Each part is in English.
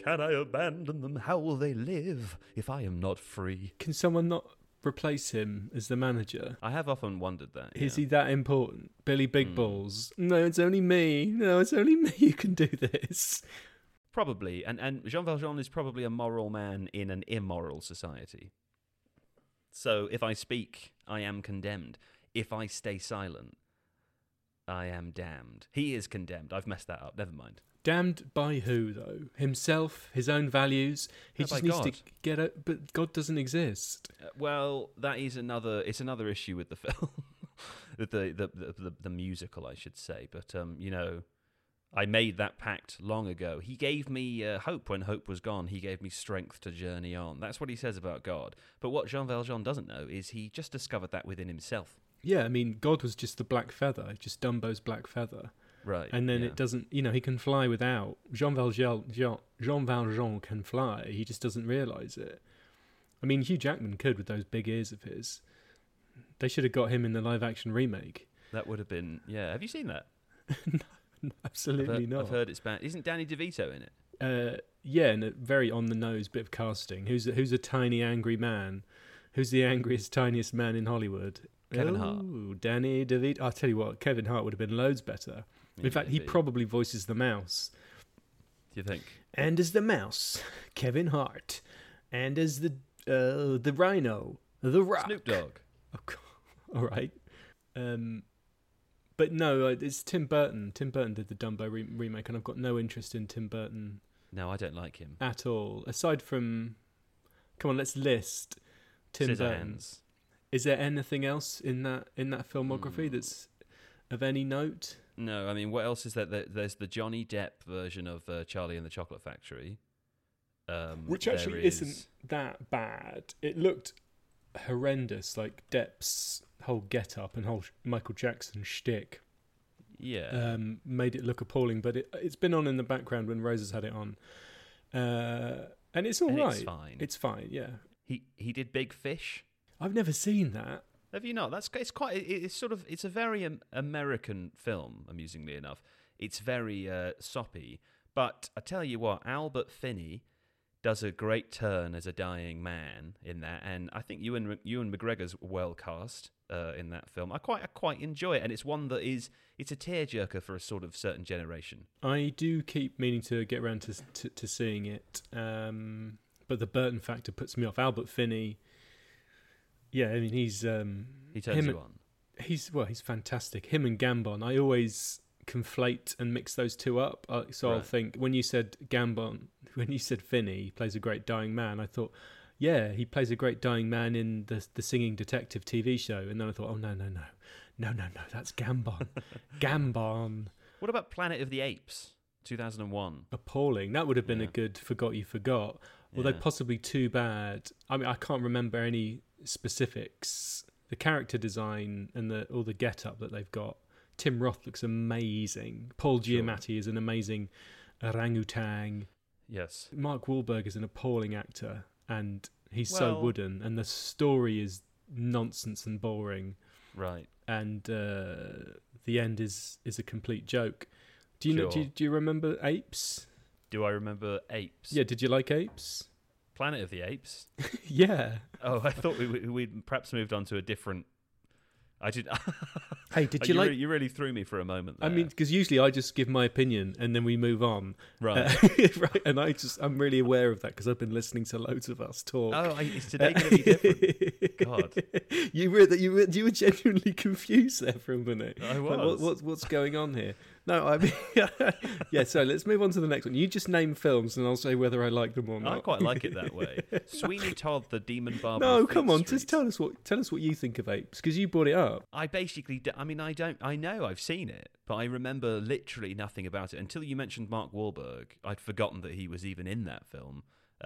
can I abandon them? How will they live if I am not free? Can someone not replace him as the manager? I have often wondered that. Is he that important? Billy Big Balls. No, it's only me. No, it's only me who can do this. Probably. And Jean Valjean is probably a moral man in an immoral society. So if I speak, I am condemned. If I stay silent, I am damned. He is condemned. I've messed that up. Never mind. Damned by who, though? Himself? His own values? He just needs to get out. But God doesn't exist. Well, that is another. It's another issue with the film, the musical, I should say. But I made that pact long ago. He gave me hope when hope was gone. He gave me strength to journey on. That's what he says about God. But what Jean Valjean doesn't know is he just discovered that within himself. Yeah, I mean, God was just the black feather, just Dumbo's black feather. Right. And then it doesn't, he can fly without. Jean Valjean can fly. He just doesn't realise it. I mean, Hugh Jackman could with those big ears of his. They should have got him in the live-action remake. That would have been, yeah. Have you seen that? No, absolutely not. I've heard it's bad. Isn't Danny DeVito in it? Yeah, and a very on-the-nose bit of casting. Who's a tiny, angry man? Who's the angriest, tiniest man in Hollywood? Kevin Hart. Danny DeVito. I'll tell you what, Kevin Hart would have been loads better. In fact, he probably voices the mouse. Do you think? And as the mouse, Kevin Hart. And as the rhino, The Rock. Snoop Dogg. Oh, all right. But no, it's Tim Burton. Tim Burton did the Dumbo remake, and I've got no interest in Tim Burton. No, I don't like him. At all. Aside from... Come on, let's list Tim Burton. Is there anything else in that filmography that's of any note? No, I mean, what else is there? There's the Johnny Depp version of Charlie and the Chocolate Factory. Which actually isn't that bad. It looked horrendous, like Depp's whole get-up and whole Michael Jackson shtick. Yeah. Made it look appalling, but it's been on in the background when Rose has had it on. And it's all right. It's fine. It's fine, yeah. He did Big Fish. I've never seen that. Have you not? It's a very American film, amusingly enough. It's very soppy. But I tell you what, Albert Finney does a great turn as a dying man in that, and I think Ewan McGregor's well cast in that film. I quite enjoy it, and it's one that it's a tearjerker for a sort of certain generation. I do keep meaning to get around to seeing it, but the Burton factor puts me off. Albert Finney. Yeah, I mean he turns you on. He's fantastic. Him and Gambon, I always conflate and mix those two up. So right. I'll think when you said Finney he plays a great dying man, I thought, yeah, he plays a great dying man in the Singing Detective TV show, and then I thought, oh no, that's Gambon. Gambon. What about Planet of the Apes? 2001. Appalling. That would have been a good Forgot You Forgot. Although possibly too bad. I mean, I can't remember any specifics. The character design and all the get-up that they've got. Tim Roth looks amazing. Paul Giamatti is an amazing orangutan. Yes. Mark Wahlberg is an appalling actor, and he's so wooden, and the story is nonsense and boring. Right. And the end is a complete joke. Do you remember Apes? Do I remember Apes? Yeah, did you like Apes? Planet of the Apes? Yeah. Oh, I thought we'd perhaps moved on to a different... I did. Hey, did you like? You really threw me for a moment there. I mean, because usually I just give my opinion and then we move on, right? Right. And I'm really aware of that because I've been listening to loads of us talk. Oh, is today going to be different? God, you were genuinely confused there for a minute. I was. Like, what's going on here? No, I mean, yeah. So let's move on to the next one. You just name films, and I'll say whether I like them or not. I quite like it that way. Sweeney Todd, the Demon Barber. No, come on, just tell us what you think of Apes, because you brought it up. I basically, I know I've seen it, but I remember literally nothing about it until you mentioned Mark Wahlberg. I'd forgotten that he was even in that film.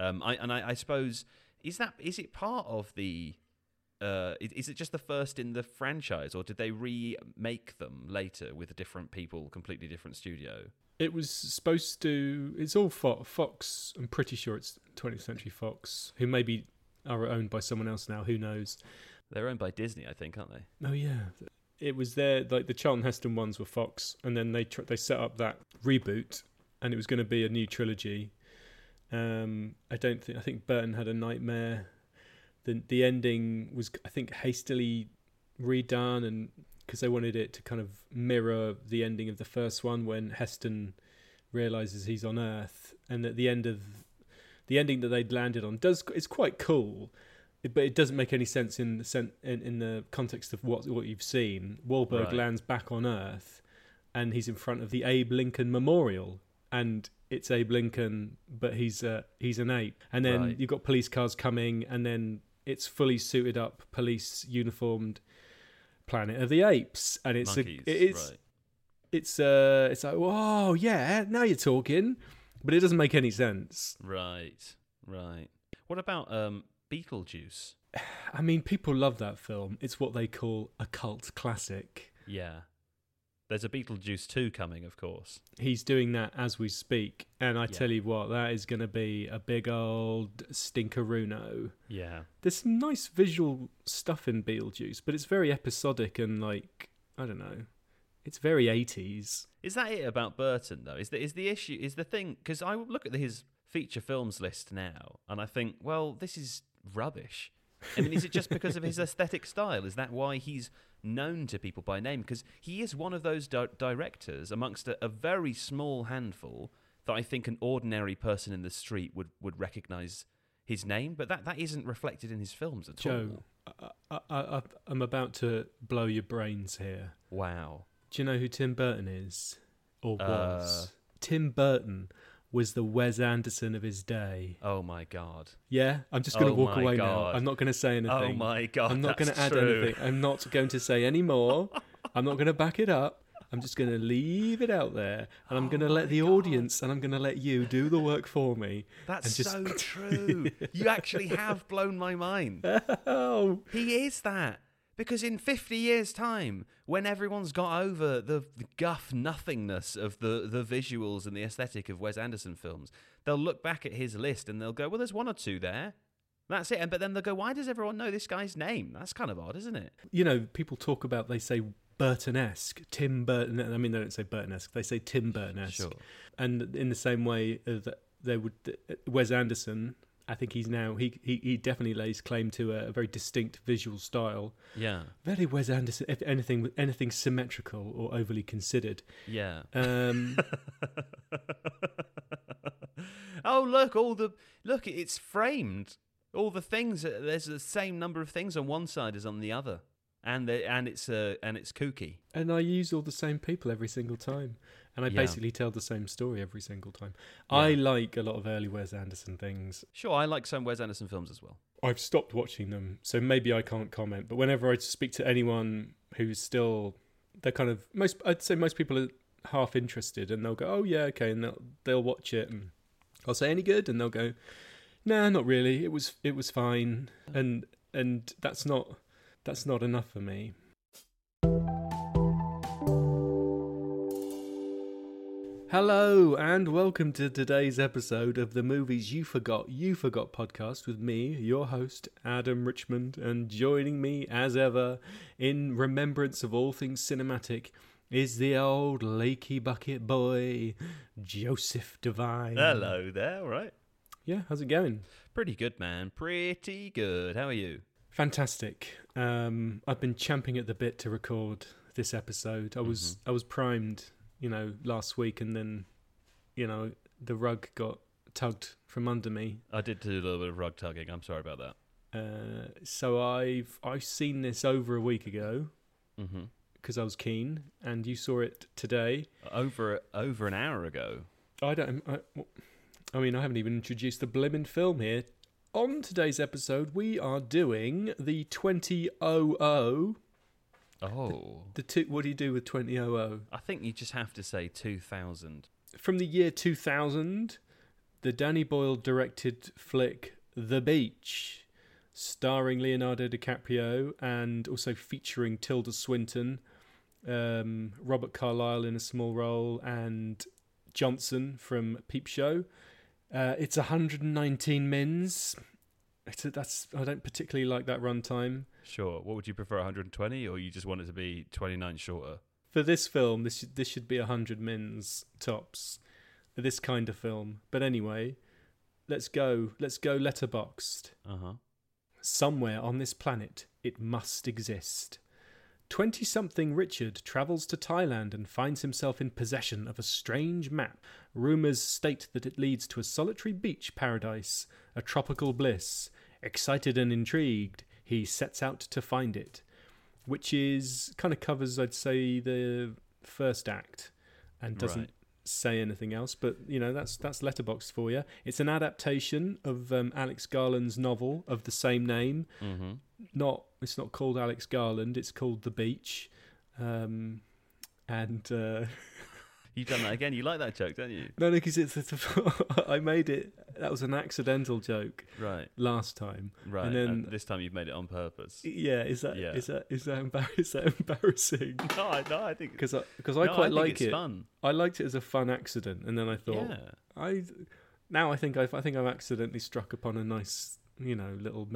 I suppose is it part of the? Is it just the first in the franchise, or did they remake them later with different people, completely different studio? It was supposed to... It's all Fox. I'm pretty sure it's 20th Century Fox, who maybe are owned by someone else now. Who knows? They're owned by Disney, I think, aren't they? Oh, yeah. It was there, like the Charlton Heston ones were Fox, and then they set up that reboot, and it was going to be a new trilogy. I think Burton had a nightmare. The ending was, I think, hastily redone, and because they wanted it to kind of mirror the ending of the first one when Heston realizes he's on Earth, and at the end of the ending that they'd landed on it's quite cool, but it doesn't make any sense in the context of what you've seen. Wahlberg lands back on Earth, and he's in front of the Abe Lincoln Memorial, and it's Abe Lincoln, but he's an ape. And then you've got police cars coming, and then it's fully suited up, police uniformed Planet of the Apes, and it's it's like, whoa, yeah, now you're talking, but it doesn't make any sense. Right. What about Beetlejuice? I mean, people love that film. It's what they call a cult classic. Yeah. There's a Beetlejuice 2 coming, of course. He's doing that as we speak. And I tell you what, that is going to be a big old stinkeruno. Yeah. There's some nice visual stuff in Beetlejuice, but it's very episodic and like, I don't know. It's very 80s. Is that it about Burton, though? Is the issue, is the thing... Because I look at his feature films list now, and I think, well, this is rubbish. I mean, is it just because of his aesthetic style? Is that why he's known to people by name? Because he is one of those directors amongst a very small handful that I think an ordinary person in the street would recognise his name, but that isn't reflected in his films at all. Joe, I'm about to blow your brains here. Wow. Do you know who Tim Burton is? Or was? Tim Burton was the Wes Anderson of his day. Oh my God. Yeah, I'm just going to walk away now. I'm not going to say anything. Oh my God, I'm not going to add anything. I'm not going to say any more. I'm not going to back it up. I'm just going to leave it out there, and I'm going to let the audience, and I'm going to let you do the work for me. That's so true. You actually have blown my mind. Oh. He is that. Because in 50 years' time, when everyone's got over the guff nothingness of the visuals and the aesthetic of Wes Anderson films, they'll look back at his list and they'll go, well, there's one or two there. That's it. But then they'll go, why does everyone know this guy's name? That's kind of odd, isn't it? You know, people talk about, they say Burton-esque, Tim Burton. I mean, they don't say Burton-esque, they say Tim Burton-esque. Sure. And in the same way that they would, Wes Anderson... I think he definitely lays claim to a very distinct visual style. Yeah. Very Wes Anderson, if anything symmetrical or overly considered. Yeah. Oh, look, it's framed. All the things, there's the same number of things on one side as on the other. And it's kooky. And I use all the same people every single time. And I basically tell the same story every single time. Yeah. I like a lot of early Wes Anderson things. Sure, I like some Wes Anderson films as well. I've stopped watching them, so maybe I can't comment. But whenever I speak to anyone who's still, they're kind of, I'd say most people are half interested, and they'll go, oh yeah, okay, and they'll watch it, and I'll say, any good? And they'll go, nah, not really. It was fine, and that's not enough for me. Hello and welcome to today's episode of the Movies You Forgot podcast with me, your host, Adam Richmond, and joining me as ever in remembrance of all things cinematic is the old Lakey Bucket boy, Joseph Devine. Hello there, all right? Yeah, how's it going? Pretty good, man. Pretty good. How are you? Fantastic. I've been champing at the bit to record this episode. I was primed, last week, and then, the rug got tugged from under me. I did do a little bit of rug tugging. I'm sorry about that. So I've seen this over a week ago because I was keen, and you saw it today. Over an hour ago. I haven't even introduced the blimmin' film here. On today's episode, we are doing the 2000. Oh. What do you do with 2000? I think you just have to say 2000. From the year 2000, the Danny Boyle directed flick The Beach, starring Leonardo DiCaprio and also featuring Tilda Swinton, Robert Carlyle in a small role, and Johnson from Peep Show. It's 119 mins. I don't particularly like that runtime. Sure. What would you prefer, 120, or you just want it to be 29 shorter? For this film, this should be 100 mins tops. For this kind of film. But anyway, let's go Letterboxd. Somewhere on this planet, it must exist. 20-something Richard travels to Thailand and finds himself in possession of a strange map. Rumours state that it leads to a solitary beach paradise, a tropical bliss. Excited and intrigued, he sets out to find it, which is kind of covers, I'd say, the first act and doesn't say anything else. But that's Letterboxd for you. It's an adaptation of Alex Garland's novel of the same name. It's not called Alex Garland, it's called The Beach. And you've done that again. You like that joke, don't you? No, because I made it. That was an accidental joke, last time, right? And then this time you've made it on purpose. Yeah, is that embarrassing? No, I think because I quite like it. Fun. I liked it as a fun accident, and then I thought, I think I've accidentally struck upon a nice, little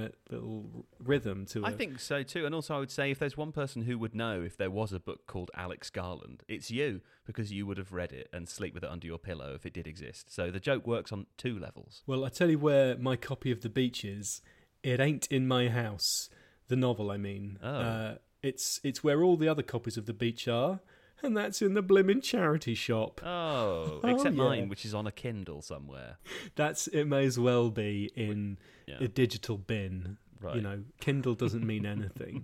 rhythm to it. I think so too. And also I would say if there's one person who would know if there was a book called Alex Garland, it's you, because you would have read it and sleep with it under your pillow if it did exist. So the joke works on 2 levels. Well, I tell you where my copy of The Beach is. It ain't in my house. The novel, I mean. It's where all the other copies of The Beach are, and that's in the blimmin' charity shop. Except mine, which is on a Kindle somewhere. It may as well be in a digital bin. Right. Kindle doesn't mean anything.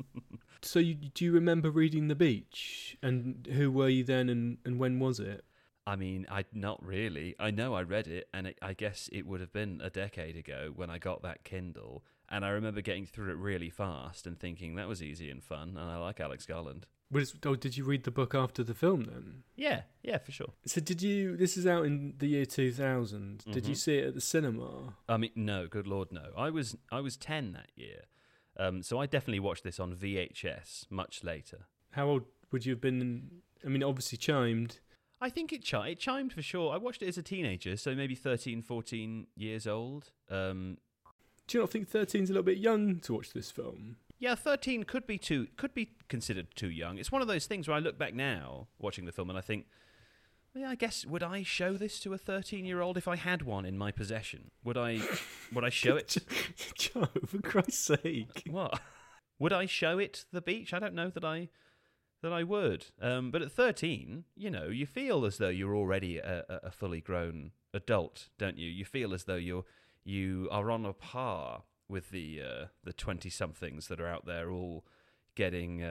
So do you remember reading The Beach? And who were you then, and when was it? I mean, not really. I know I read it, and I guess it would have been a decade ago when I got that Kindle. And I remember getting through it really fast and thinking that was easy and fun, and I like Alex Garland. Did you read the book after the film then? Yeah, for sure. So this is out in the year 2000. Did you see it at the cinema? I mean, no, good Lord, no. I was 10 that year. So I definitely watched this on VHS much later. How old would you have been? I mean, obviously chimed. I think it chimed for sure. I watched it as a teenager, so maybe 13, 14 years old. Do you not think 13's a little bit young to watch this film? Yeah, 13 could be considered too young. It's one of those things where I look back now, watching the film, and I think, I guess, would I show this to a 13-year-old if I had one in my possession? Would I show it? Joe, for Christ's sake. What? Would I show it The Beach? I don't know that I would. But at 13, you feel as though you're already a fully grown adult, don't you? You feel as though you are on a par with the 20-somethings that are out there all getting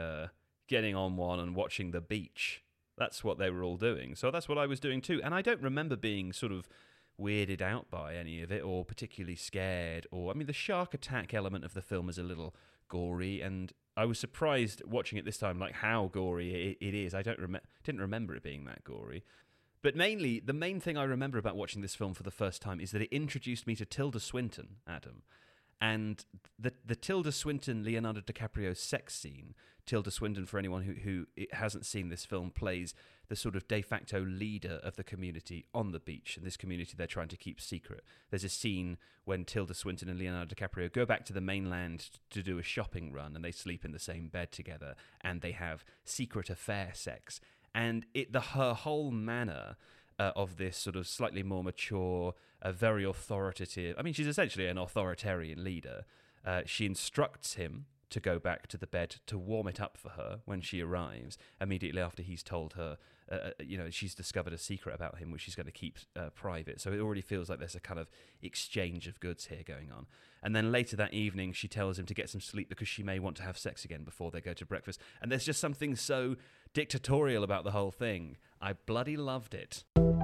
on one and watching The Beach. That's what they were all doing. So that's what I was doing too. And I don't remember being sort of weirded out by any of it or particularly scared. The shark attack element of the film is a little gory, and I was surprised watching it this time, like how gory it is. I didn't remember it being that gory. But mainly, the main thing I remember about watching this film for the first time is that it introduced me to Tilda Swinton, Adam. And the Tilda Swinton, Leonardo DiCaprio sex scene, Tilda Swinton, for anyone who hasn't seen this film, plays the sort of de facto leader of the community on the beach, and this community they're trying to keep secret. There's a scene when Tilda Swinton and Leonardo DiCaprio go back to the mainland to do a shopping run, and they sleep in the same bed together, and they have secret affair sex. And her whole manner of this sort of slightly more mature, very authoritative... I mean, she's essentially an authoritarian leader. She instructs him to go back to the bed to warm it up for her when she arrives, immediately after he's told her, she's discovered a secret about him which she's going to keep private. So it already feels like there's a kind of exchange of goods here going on. And then later that evening, she tells him to get some sleep because she may want to have sex again before they go to breakfast. And there's just something so dictatorial about the whole thing. I bloody loved it.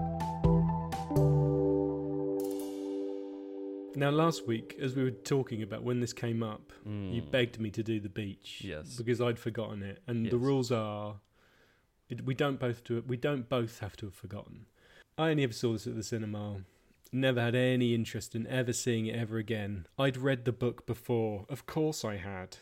Now, last week, as we were talking about when this came up, you begged me to do The Beach. Yes. Because I'd forgotten it. And the rules are, we don't both have to have forgotten. I only ever saw this at the cinema. Never had any interest in ever seeing it ever again. I'd read the book before. Of course I had.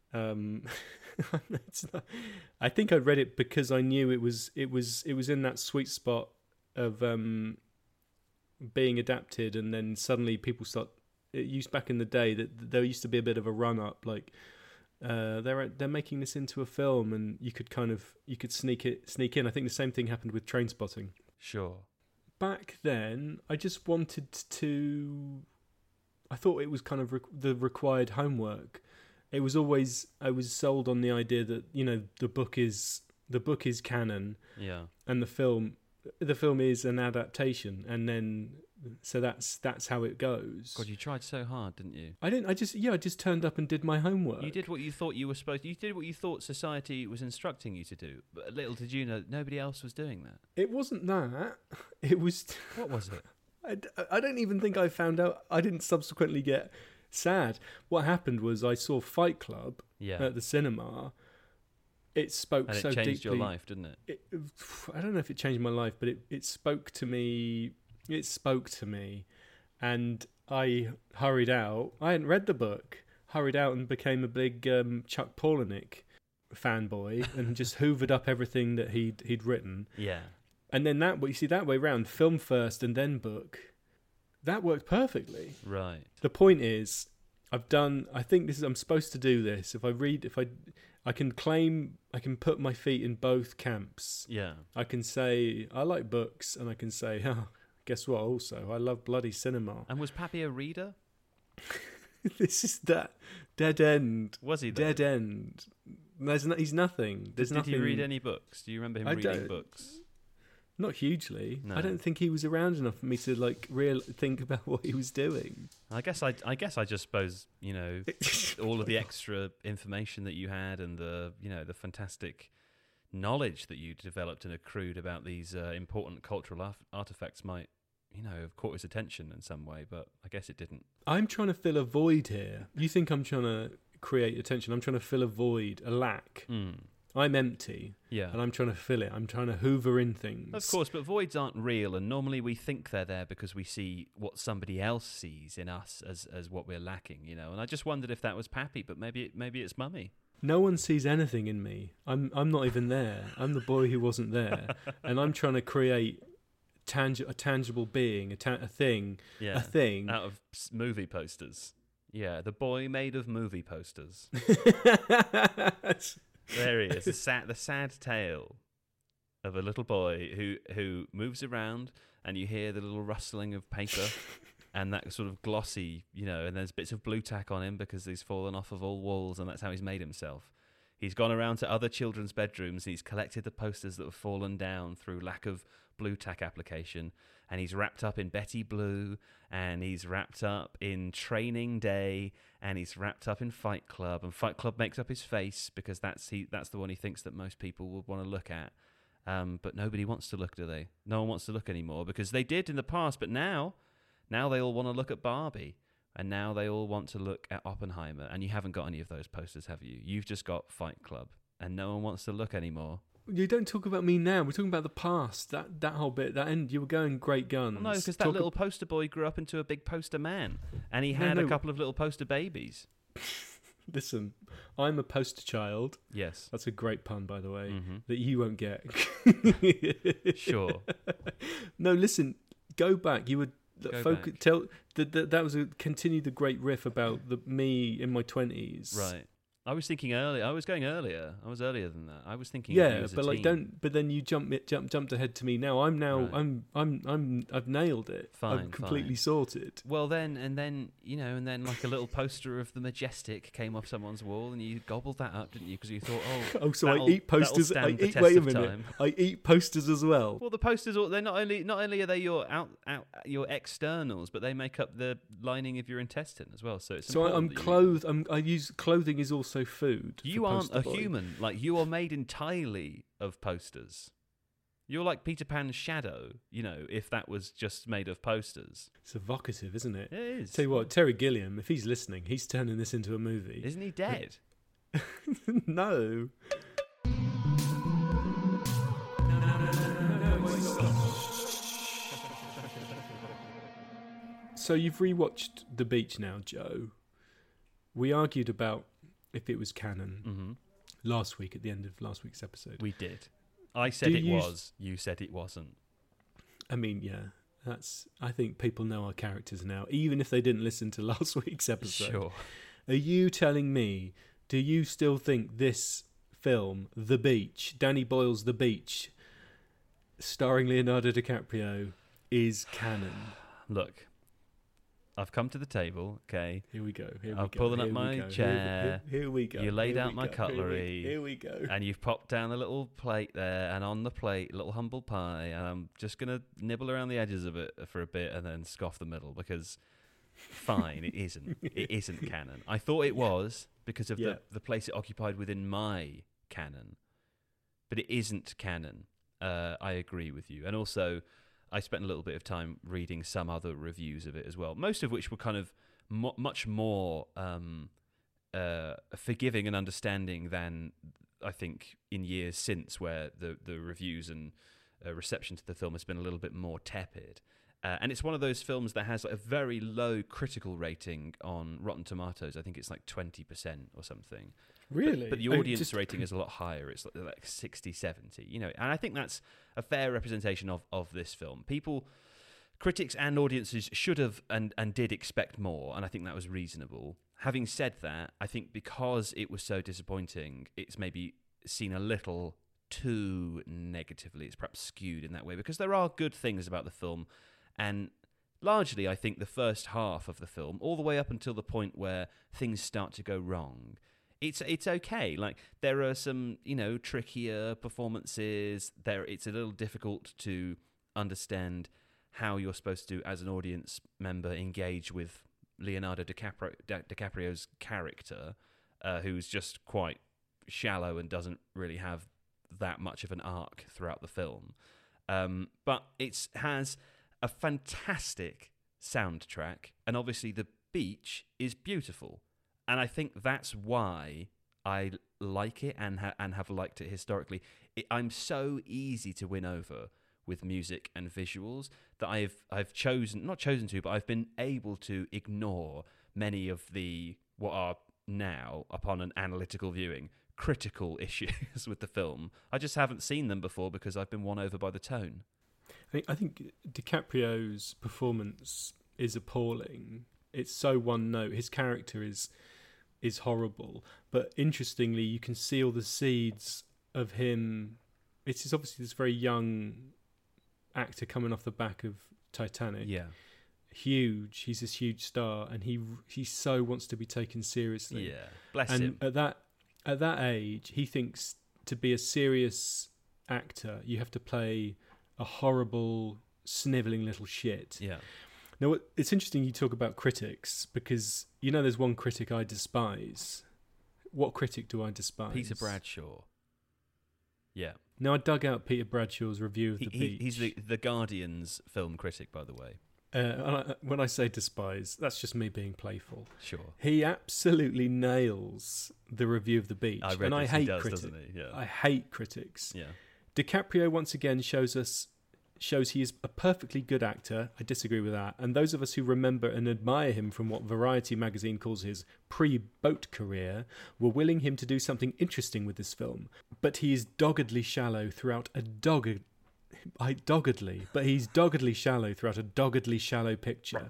I think I'd read it because I knew it was in that sweet spot of being adapted, and then suddenly people start. It used back in the day that there used to be a bit of a run up, like they're making this into a film, and you could sneak in. I think the same thing happened with Trainspotting. Sure. back then, I just wanted to. I thought it was kind of the required homework. It was always I was sold on the idea that the book is canon, and the film is an adaptation, and then so that's how it goes. God, you tried so hard, didn't you? I didn't. I just turned up and did my homework. You did what you thought you were supposed to. You did what you thought society was instructing you to do. But little did you know, nobody else was doing that. It wasn't that. It was. What was it? I don't even think I found out. I didn't subsequently get sad. What happened was I saw Fight Club at the cinema. It spoke so deeply. It changed your life, didn't it? I don't know if it changed my life, but it spoke to me. It spoke to me, and I hurried out. I hadn't read the book. Hurried out and became a big Chuck Palahniuk fanboy, and just hoovered up everything that he'd written. Yeah. And then that way round, film first and then book. That worked perfectly. Right. The point is, I think I'm supposed to do this. I can put my feet in both camps. Yeah. I can say, I like books, and I can say, guess what also? I love bloody cinema. And was Pappy a reader? This is that dead end. Was he dead end? He's nothing. Did he read any books? Do you remember him reading books? Not hugely. No. I don't think he was around enough for me to think about what he was doing. I guess I just suppose all of the extra information that you had and the fantastic knowledge that you developed and accrued about these important cultural artifacts might have caught his attention in some way, but I guess it didn't. I'm trying to fill a void here. You think I'm trying to create attention? I'm trying to fill a void, a lack. I'm empty, and I'm trying to fill it. I'm trying to hoover in things. Of course, but voids aren't real, and normally we think they're there because we see what somebody else sees in us as what we're lacking, And I just wondered if that was Pappy, but maybe it's Mummy. No one sees anything in me. I'm not even there. I'm the boy who wasn't there, and I'm trying to create a tangible being, a thing out of movie posters. Yeah, the boy made of movie posters. There he is, the sad tale of a little boy who moves around, and you hear the little rustling of paper and that sort of glossy, and there's bits of blue tack on him because he's fallen off of all walls, and that's how he's made himself. He's gone around to other children's bedrooms, and he's collected the posters that have fallen down through lack of blue tack application, and he's wrapped up in Betty Blue, and he's wrapped up in Training Day, and he's wrapped up in Fight Club, and Fight Club makes up his face because that's the one he thinks that most people would want to look at. But nobody wants to look, do they? No one wants to look anymore because they did in the past, but now they all want to look at Barbie, and now they all want to look at Oppenheimer, and you haven't got any of those posters, have you? You've just got Fight Club, and no one wants to look anymore. You don't talk about me now. We're talking about the past. That whole bit, that end, you were going great guns. Well, no, because that little poster boy grew up into a big poster man, and he had a couple of little poster babies. Listen, I'm a poster child. Yes. That's a great pun, by the way, that you won't get. Sure. No, listen, go back. You would that was continue the great riff about me in my 20s. Right. I was thinking earlier. I was going earlier. I was earlier than that. I was thinking. But But then you jumped ahead to me. Now I'm now right. I've nailed it. Fine. I'm completely sorted. Well then like a little poster of the Majestic came off someone's wall, and you gobbled that up, didn't you? Because you thought, so I eat posters. Wait a minute. I eat posters as well. Well, the posters they're not only are they your externals, but they make up the lining of your intestine as well. So it's I'm clothed. I use clothing is also food. You aren't a human. Like, you are made entirely of posters. You're like Peter Pan's shadow, if that was just made of posters. It's evocative, isn't it? It is. Tell you what, Terry Gilliam, if he's listening, he's turning this into a movie. Isn't he dead? No. So you've rewatched The Beach now, Joe. We argued about if it was canon last week at the end of last week's episode. We did. I said it was. You said it wasn't. I mean, yeah. I think people know our characters now, even if they didn't listen to last week's episode. Sure. Are you telling me, do you still think this film, The Beach, Danny Boyle's The Beach, starring Leonardo DiCaprio, is canon? Look, I've come to the table, okay? Here we go. I'm pulling up my chair. Here we go. You laid out my cutlery. Here we go. And you've popped down a little plate there, and on the plate, a little humble pie. And I'm just going to nibble around the edges of it for a bit and then scoff the middle because, fine, it isn't. It isn't canon. I thought it was because of the place it occupied within my canon. But it isn't canon. I agree with you. And also, I spent a little bit of time reading some other reviews of it as well, most of which were kind of much more forgiving and understanding than I think in years since, where the reviews and reception to the film has been a little bit more tepid. And it's one of those films that has like a very low critical rating on Rotten Tomatoes. I think it's like 20% or something. Really? But the audience rating is a lot higher. It's like 60, 70, you know. And I think that's a fair representation of this film. Critics and audiences should have and did expect more, and I think that was reasonable. Having said that, I think because it was so disappointing, it's maybe seen a little too negatively. It's perhaps skewed in that way, because there are good things about the film, and largely I think the first half of the film, all the way up until the point where things start to go wrong, it's okay. Like, there are some, you know, trickier performances. It's a little difficult to understand how you're supposed to, as an audience member, engage with Leonardo DiCaprio's character, who's just quite shallow and doesn't really have that much of an arc throughout the film. But it has a fantastic soundtrack, and obviously the beach is beautiful. And I think that's why I like it and have liked it historically. I'm so easy to win over with music and visuals that I've been able to ignore many of what are now, upon an analytical viewing, critical issues with the film. I just haven't seen them before because I've been won over by the tone. I think DiCaprio's performance is appalling. It's so one note. His character is horrible, but interestingly, you can see all the seeds of him. It is obviously this very young actor coming off the back of Titanic. Yeah, huge. He's this huge star, and he so wants to be taken seriously. Yeah, bless him. And at that age, he thinks to be a serious actor, you have to play a horrible, snivelling little shit. Yeah. Now, it's interesting you talk about critics, because, you know, there's one critic I despise. What critic do I despise? Peter Bradshaw. Yeah. Now, I dug out Peter Bradshaw's review of The Beach. He's the Guardian's film critic, by the way. When I say despise, that's just me being playful. Sure. He absolutely nails the review of The Beach. I read and he does, doesn't he? Yeah. I hate critics. Yeah. DiCaprio once again shows he is a perfectly good actor. I disagree with that. And those of us who remember and admire him from what Variety magazine calls his pre-boat career were willing him to do something interesting with this film. But he is doggedly shallow throughout a doggedly shallow picture.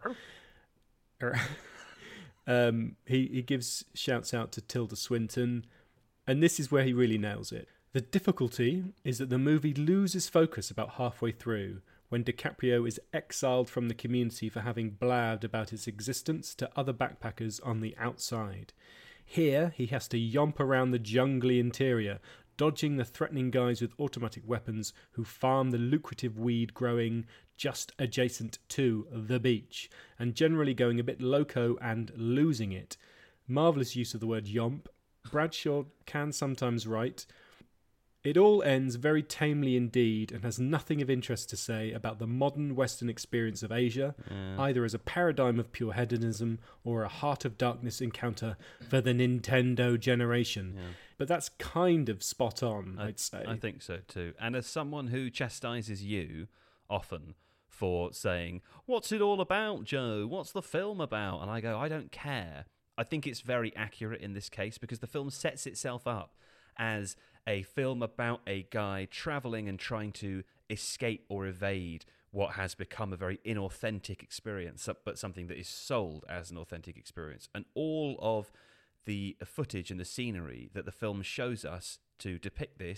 He gives shouts out to Tilda Swinton, and this is where he really nails it. The difficulty is that the movie loses focus about halfway through, when DiCaprio is exiled from the community for having blabbed about his existence to other backpackers on the outside. Here, he has to yomp around the jungly interior, dodging the threatening guys with automatic weapons who farm the lucrative weed growing just adjacent to the beach, and generally going a bit loco and losing it. Marvellous use of the word yomp. Bradshaw can sometimes write. It all ends very tamely indeed, and has nothing of interest to say about the modern Western experience of Asia, either as a paradigm of pure hedonism or a Heart of Darkness encounter for the Nintendo generation. Yeah. But that's kind of spot on, I'd say. I think so too. And as someone who chastises you often for saying, "What's it all about, Joe? What's the film about?" And I go, "I don't care." I think it's very accurate in this case, because the film sets itself up as a film about a guy travelling and trying to escape or evade what has become a very inauthentic experience, but something that is sold as an authentic experience. And all of the footage and the scenery that the film shows us to depict this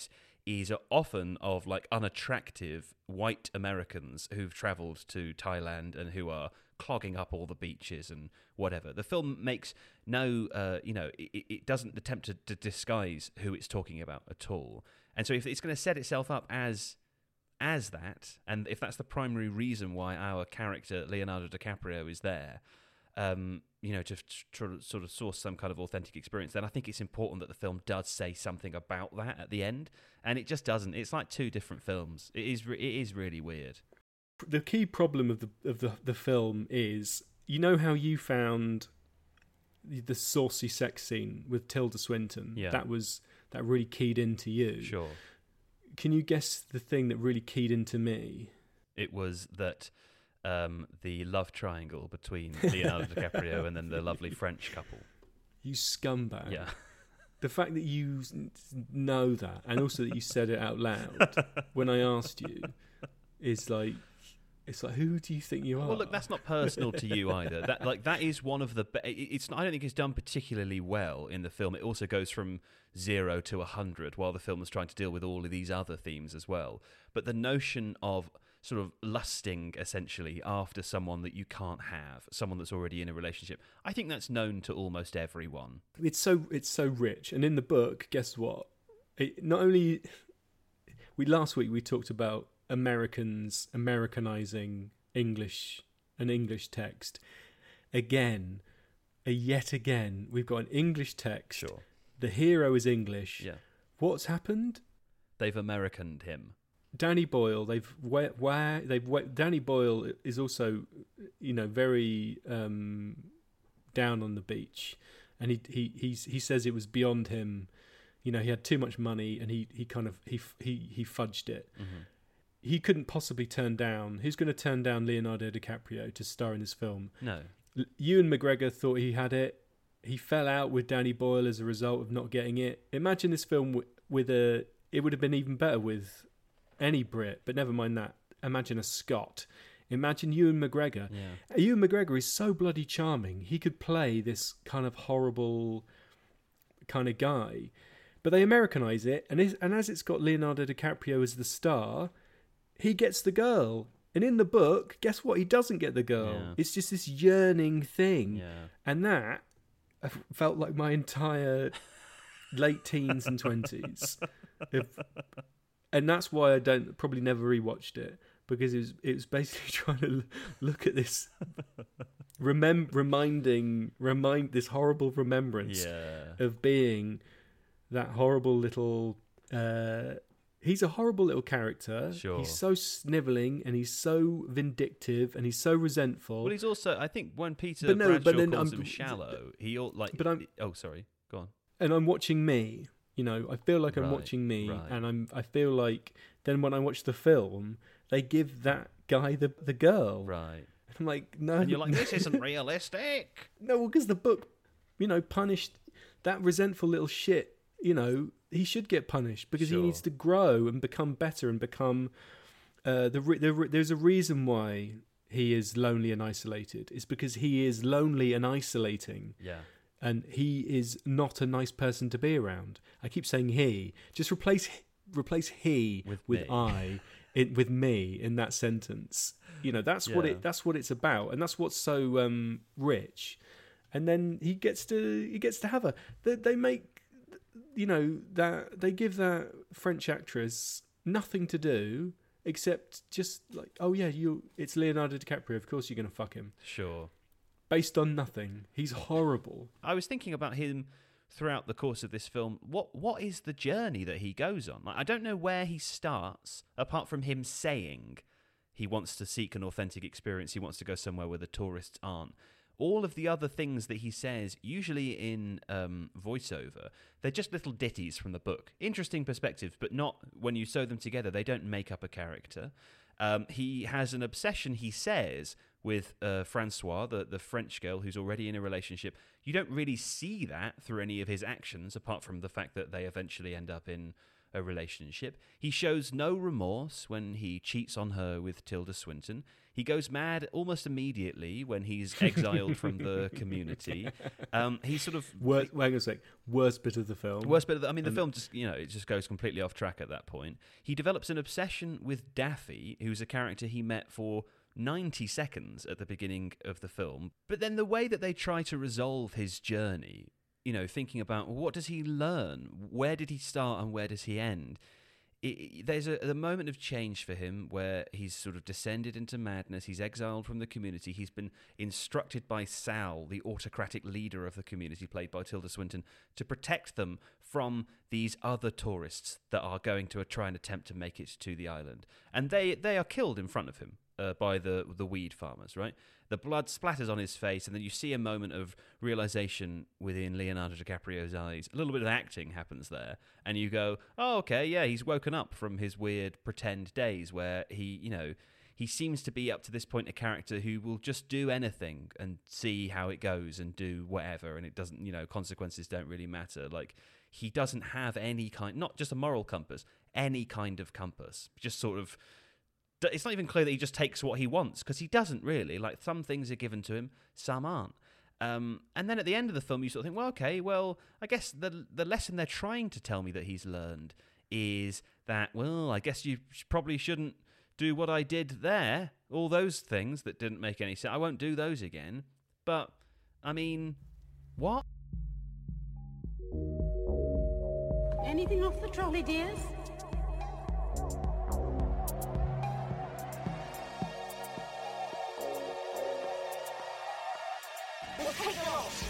is often of like unattractive white Americans who've travelled to Thailand and who are clogging up all the beaches and whatever. The film makes no, it doesn't attempt to disguise who it's talking about at all. And so if it's going to set itself up as that, and if that's the primary reason why our character Leonardo DiCaprio is there, to sort of source some kind of authentic experience, then I think it's important that the film does say something about that at the end, and it just doesn't. It's like two different films. It is really weird. The key problem of the film is, you know how you found the saucy sex scene with Tilda Swinton? Yeah. That really keyed into you. Sure. Can you guess the thing that really keyed into me? It was that the love triangle between Leonardo DiCaprio and then the lovely French couple. You scumbag. Yeah. The fact that you know that, and also that you said it out loud when I asked you, is like, it's like, who do you think you are? Well, look, that's not personal to you either. That is one of the. I don't think it's done particularly well in the film. It also goes from 0 to 100, while the film is trying to deal with all of these other themes as well. But the notion of sort of lusting essentially after someone that you can't have, someone that's already in a relationship, I think that's known to almost everyone. It's so rich, and in the book, guess what? Not only last week we talked about Americans Americanizing English, an English text. Yet again, we've got an English text. Sure. The hero is English. Yeah. What's happened? They've Americaned him. Danny Boyle. Danny Boyle is also, very down on the beach, and he says it was beyond him. He had too much money, and he fudged it. Mm-hmm. He couldn't possibly turn down. Who's going to turn down Leonardo DiCaprio to star in this film? No. Ewan McGregor thought he had it. He fell out with Danny Boyle as a result of not getting it. Imagine this film it would have been even better with any Brit, but never mind that. Imagine a Scot. Imagine Ewan McGregor. Yeah. Ewan McGregor is so bloody charming. He could play this kind of horrible kind of guy. But they Americanise it, and as it's got Leonardo DiCaprio as the star, he gets the girl. And in the book, guess what? He doesn't get the girl. Yeah. It's just this yearning thing. Yeah. And that felt like my entire late teens and 20s. And that's why I probably never rewatched it, because it was basically trying to look at this, remind this horrible remembrance of being that horrible little... he's a horrible little character. Sure. He's so snivelling, and he's so vindictive, and he's so resentful. Well, he's also, I think, when Peter Bradshaw calls him shallow, oh, sorry, go on. And I'm watching me. I feel like I'm watching me, right. and I feel like then when I watch the film, they give that guy the girl. Right. I'm like, no. And you're like, this isn't realistic. No, because the book, punished that resentful little shit. He should get punished because he needs to grow and become better and become. There's a reason why he is lonely and isolated. It's because he is lonely and isolating. Yeah. And he is not a nice person to be around. I keep saying he. Just replace he with I with me in that sentence. That's what it's about, and that's what's so rich. And then he gets to have her. They make that they give that French actress nothing to do except just like, oh yeah, it's Leonardo DiCaprio. Of course you're gonna fuck him. Sure. Based on nothing. He's horrible. I was thinking about him throughout the course of this film. What is the journey that he goes on? I don't know where he starts, apart from him saying he wants to seek an authentic experience. He wants to go somewhere where the tourists aren't. All of the other things that he says, usually in voiceover, they're just little ditties from the book. Interesting perspectives, but not when you sew them together. They don't make up a character. He has an obsession, he says, with Francois, the French girl who's already in a relationship. You don't really see that through any of his actions, apart from the fact that they eventually end up in a relationship. He shows no remorse when he cheats on her with Tilda Swinton. He goes mad almost immediately when he's exiled from the community. He's sort of... Wait a sec. Worst bit of the film. The film just, it just goes completely off track at that point. He develops an obsession with Daffy, who's a character he met for 90 seconds at the beginning of the film. But then the way that they try to resolve his journey, thinking about what does he learn? Where did he start and where does he end? There's a moment of change for him where he's sort of descended into madness. He's exiled from the community. He's been instructed by Sal, the autocratic leader of the community, played by Tilda Swinton, to protect them from these other tourists that are going to try and attempt to make it to the island. And they are killed in front of him by the weed farmers, right? The blood splatters on his face, and then you see a moment of realization within Leonardo DiCaprio's eyes. A little bit of acting happens there, and you go, oh, okay, yeah, he's woken up from his weird pretend days where he seems to be up to this point a character who will just do anything and see how it goes and do whatever, and it doesn't, consequences don't really matter. Like, he doesn't have any kind, not just a moral compass, any kind of compass, just sort of... It's not even clear that he just takes what he wants, because he doesn't really. Like, some things are given to him, some aren't. And then at the end of the film, you sort of think, well, okay, I guess the lesson they're trying to tell me that he's learned is that, well, I guess you probably shouldn't do what I did there. All those things that didn't make any sense. I won't do those again. But, I mean, what? Anything off the trolley, dears? We'll take it off.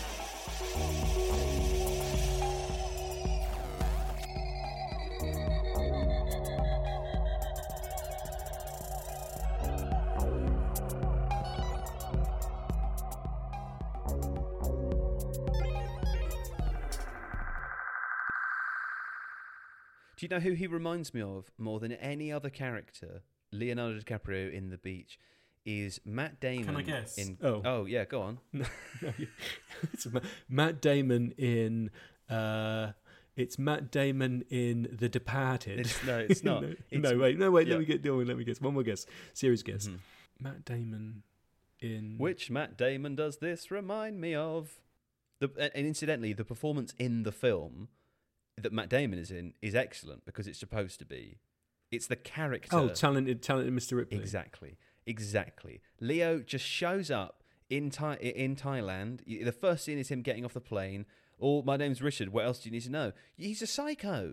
Do you know who he reminds me of more than any other character? Leonardo DiCaprio in The Beach is Matt Damon. Can I guess? Oh yeah, go on. No, it's Matt Damon in. It's Matt Damon in The Departed. It's not. Wait. Yeah. Let me guess. One more guess. Serious guess. Mm-hmm. Matt Damon in. Which Matt Damon does this remind me of? And incidentally, the performance in the film that Matt Damon is in is excellent because it's supposed to be. It's the character. Oh, talented Mr. Ripley. Exactly. Leo just shows up in Thailand. The first scene is him getting off the plane. Oh, my name's Richard. What else do you need to know? He's a psycho.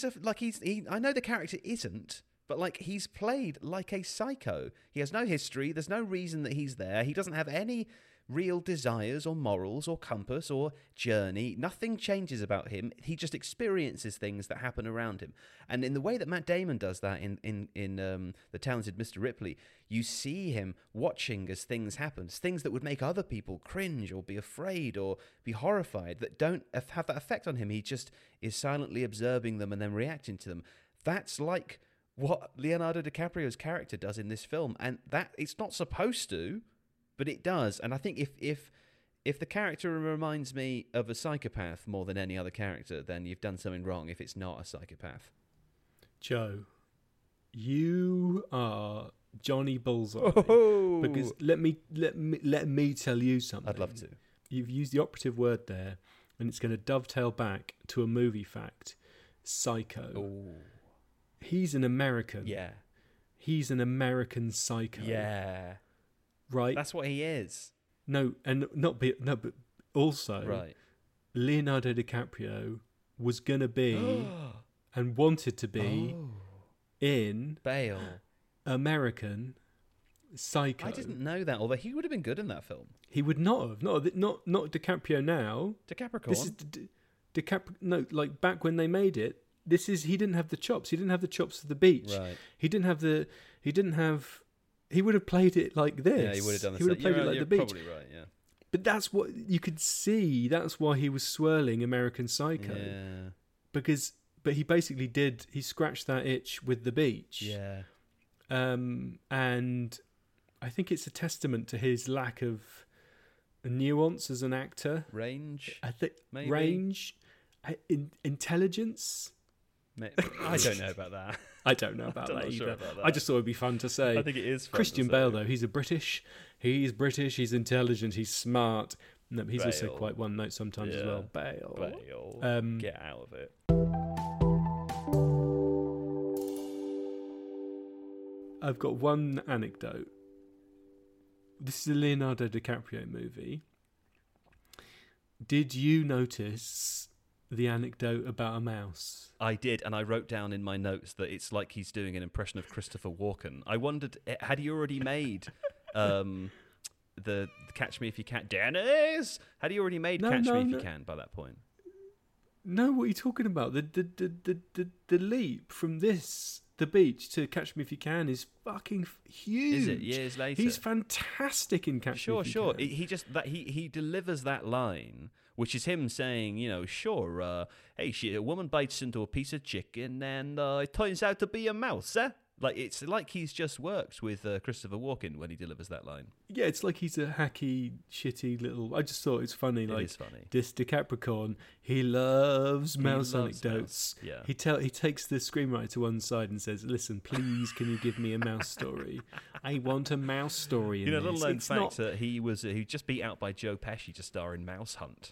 I know the character isn't, but he's played like a psycho. He has no history. There's no reason that he's there. He doesn't have any real desires or morals or compass or journey. Nothing changes about him. He just experiences things that happen around him. And in the way that Matt Damon does that in The Talented Mr. Ripley, you see him watching as things happen, things that would make other people cringe or be afraid or be horrified, that don't have that effect on him. He just is silently observing them and then reacting to them. That's like what Leonardo DiCaprio's character does in this film. And that it's not supposed to, but it does. And I think if the character reminds me of a psychopath more than any other character, then you've done something wrong if it's not a psychopath. Joe, you are Johnny Bullseye. Oh. Because let me tell you something. I'd love to. You've used the operative word there, and it's going to dovetail back to a movie fact. Psycho. Oh. He's an American. Yeah. He's an American psycho. Yeah. Right. That's what he is. But also, right. Leonardo DiCaprio was gonna be and wanted to be in Bale, American Psycho. I didn't know that. Although he would have been good in that film. He would not have. Not DiCaprio now. DiCapricorn. This is DiCaprio. No, like back when they made it. He didn't have the chops. He didn't have the chops for The Beach. Right. He would have played it like this. Yeah, he would have done. He would have played it like The Beach. Probably right. Yeah. But that's what you could see. That's why he was swirling American Psycho. Yeah. But he basically did. He scratched that itch with The Beach. Yeah. And I think it's a testament to his lack of nuance as an actor. Range. I think maybe? Range, intelligence. I don't know about that. I don't know about that sure either. about that. I just thought it'd be fun to say. I think it is fun Christian to Bale, say. though, he's British, he's intelligent, he's smart. No, he's also Bale. quite one note sometimes as well. Bale. Get out of it. I've got one anecdote. This is a Leonardo DiCaprio movie. Did you notice the anecdote about a mouse? I did, and I wrote down in my notes that it's like he's doing an impression of Christopher Walken. I wondered, had he already made the Catch Me If You Can? Dennis! Had he already made Catch Me If You Can by that point? No, what are you talking about? The leap from the beach to Catch Me If You Can is fucking huge. Is it years later? He's fantastic in Catch Me If You Can. He just he delivers that line, which is him saying, hey, a woman bites into a piece of chicken and it turns out to be a mouse, eh? Like, it's like he's just worked with Christopher Walken when he delivers that line. Yeah, it's like he's a hacky, shitty little... I just thought it's funny. It like, is funny. This DiCapricorn, he loves mouse anecdotes. Yeah. He takes the screenwriter to one side and says, listen, please, can you give me a mouse story? I want a mouse story in this. Little known fact that he just beat out by Joe Pesci to star in Mouse Hunt.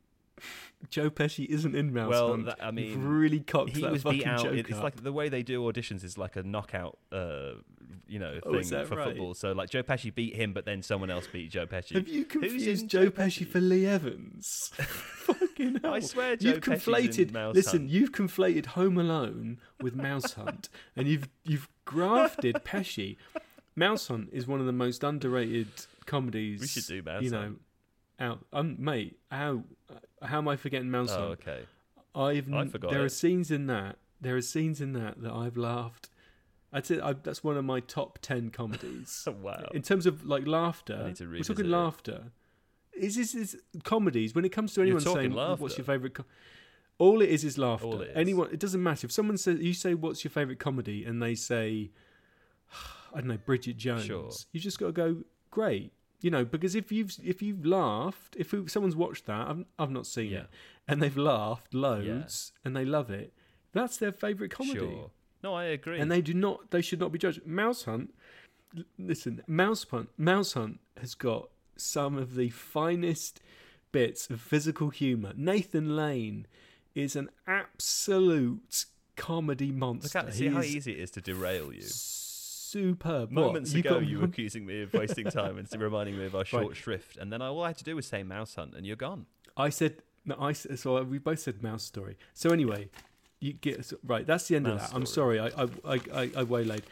Joe Pesci isn't in Mouse Hunt. You've really cocked he that was fucking beat out. joke It's up. like the way they do auditions is like a knockout, thing for right? football. So like Joe Pesci beat him, but then someone else beat Joe Pesci. Have you confused Joe Pesci for Lee Evans? Fucking hell! I swear, Joe Pesci's in Mouse Hunt. You've conflated Home Alone with Mouse Hunt, and you've grafted Pesci. Mouse Hunt is one of the most underrated comedies. We should do Mouse Hunt. Mate, how am I forgetting Mouse Hunt? Okay. I forgot. There it. are scenes in that. that I've laughed. I'd say that's one of my top 10 comedies. Wow. In terms of like laughter, I need to we're revisit talking it. laughter. Is comedies when it comes to anyone saying laughter. what's your favorite? All it is laughter. All it is. Anyone, it doesn't matter if someone says you say what's your favorite comedy and they say I don't know Bridget Jones. Sure. You just got to go great. Because if you've laughed, if someone's watched that, I've not seen it, and they've laughed loads and they love it, that's their favourite comedy. Sure. No, I agree. And they should not be judged. Mouse Hunt, listen, Mouse Hunt has got some of the finest bits of physical humour. Nathan Lane is an absolute comedy monster. See how easy it is to derail you. Superb. Moments ago, you were accusing me of wasting time and reminding me of our short shrift, and then all I had to do was say Mouse Hunt, and you're gone. So we both said Mouse Story. So anyway, you get right. That's the end Mouse of that. Story. I'm sorry, I waylaid.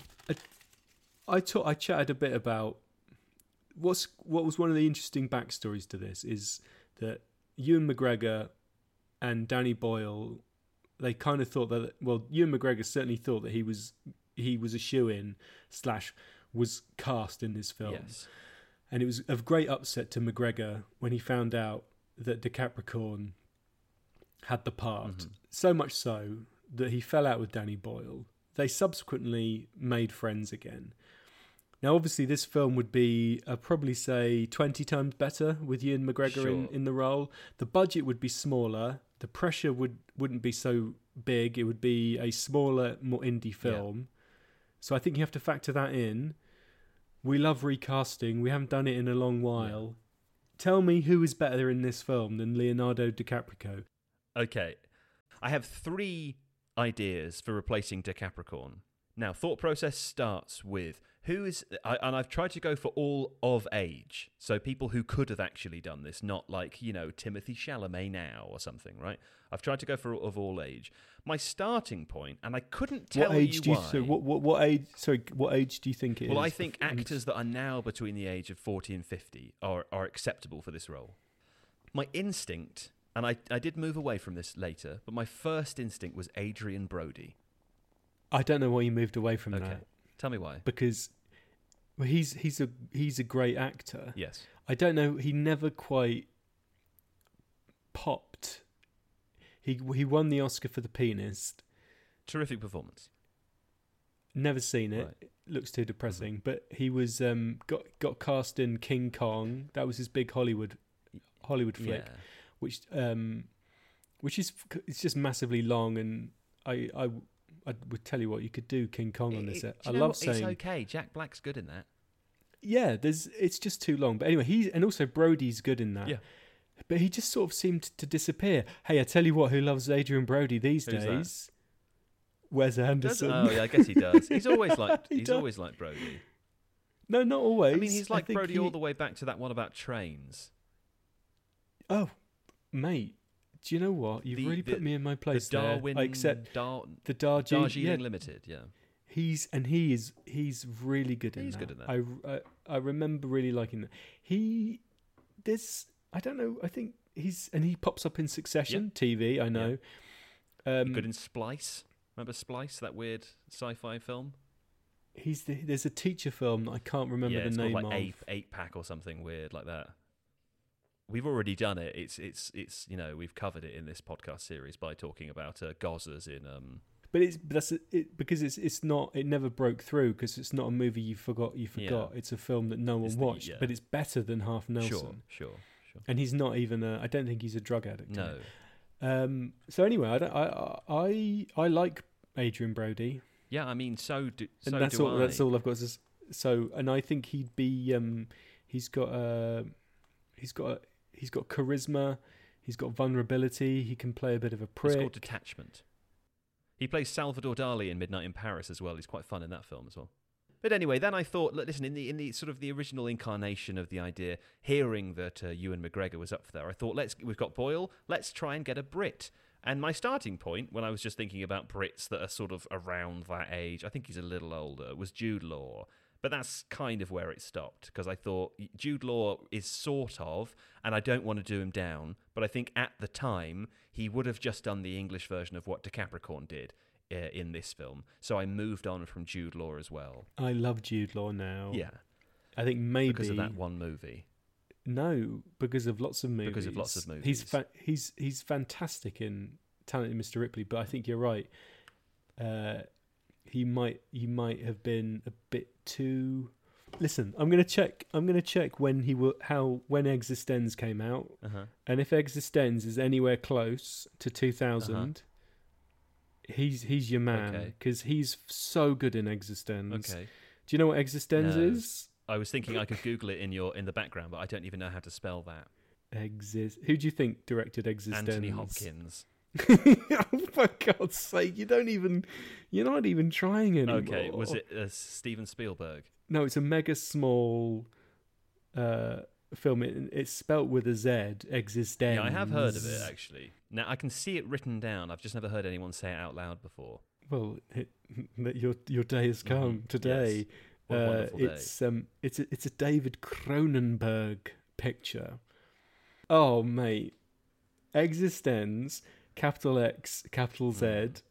I chatted a bit about what was one of the interesting backstories to this is that Ewan McGregor and Danny Boyle, they kind of thought that. Well, Ewan McGregor certainly thought that he was a shoo-in / was cast in this film. Yes. And it was of great upset to McGregor when he found out that DiCapricorn had the part. Mm-hmm. So much so that he fell out with Danny Boyle. They subsequently made friends again. Now, obviously, this film would be, probably say, 20 times better with Ewan McGregor in the role. The budget would be smaller. The pressure wouldn't be so big. It would be a smaller, more indie film. Yeah. So I think you have to factor that in. We love recasting. We haven't done it in a long while. Yeah. Tell me who is better in this film than Leonardo DiCaprio. Okay. I have 3 ideas for replacing DiCapricorn. Now, thought process starts with and I've tried to go for all of age. So people who could have actually done this, not like, Timothée Chalamet now or something, right? I've tried to go for of all age. My starting point, and I couldn't tell what age you do you why. So what age? Sorry, what age do you think it is? Well, I think actors that are now between the age of 40 and 50 are acceptable for this role. My instinct, and I did move away from this later, but my first instinct was Adrian Brody. I don't know why you moved away from that. Tell me why. Because he's a great actor. Yes. I don't know. He never quite popped. He won the Oscar for The Pianist. Terrific performance. Never seen it. Right. It looks too depressing. But he was got cast in King Kong. That was his big Hollywood flick, which is it's just massively long and I would tell you what, you could do King Kong on this. I love saying it's okay. Jack Black's good in that. Yeah, it's just too long. But anyway, and also Brody's good in that. Yeah. But he just sort of seemed to disappear. Hey, I tell you what, who loves Adrian Brody these Who's days? Wes Anderson. Oh yeah, I guess he does. He's always like always like Brody. No, not always. I mean, he's like Brody all the way back to that one about trains. Oh, mate, do you know what? You've really put me in my place there. Darwin, I accept the Darjeeling Limited. Yeah, he's really good in that. He's good in that. I remember really liking that. I don't know. I think he pops up in Succession TV. I know. Yeah. Good in Splice. Remember Splice, that weird sci-fi film? There's a teacher film that I can't remember the name called of. Eight Pack or something weird like that. We've already done it. It's we've covered it in this podcast series by talking about Gozzers in. But because it never broke through because it's not a movie you forgot. Yeah. It's a film that no one watched, but it's better than Half Nelson. Sure. And he's not even I don't think he's a drug addict. No. So anyway, I like Adrian Brody. Yeah, I mean, that's all I've got. And I think he'd be. He's got charisma. He's got vulnerability. He can play a bit of a prick. It's called detachment. He plays Salvador Dali in Midnight in Paris as well. He's quite fun in that film as well. But anyway, then I thought, listen, in the sort of the original incarnation of the idea, hearing that Ewan McGregor was up for there, I thought, we've got Boyle, let's try and get a Brit. And my starting point, when I was just thinking about Brits that are sort of around that age, I think he's a little older, was Jude Law. But that's kind of where it stopped, because I thought Jude Law is sort of, and I don't want to do him down, but I think at the time, he would have just done the English version of what DiCapricorn did in this film. So I moved on from Jude Law as well. I love Jude Law now. Yeah. I think maybe... Because of that one movie. No, because of lots of movies. Because of lots of movies. He's fantastic in Talented Mr. Ripley, but I think you're right. He might have been a bit too. Listen, I'm gonna check when when Existenz came out, and if Existenz is anywhere close to 2000, he's your man because he's so good in Existenz. Okay. Do you know what Existenz is? I was thinking I could Google it in the background, but I don't even know how to spell that. Who do you think directed Existenz? Anthony Hopkins. Oh, for God's sake, you're not even trying anymore. Okay, was it Steven Spielberg? No, it's a mega small film. It's spelt with a Z, Existenz. Yeah, I have heard of it, actually. Now, I can see it written down. I've just never heard anyone say it out loud before. Well, your day has come today. Yes. What a wonderful day. It's a David Cronenberg picture. Oh, mate. Existenz, capital X, capital Z,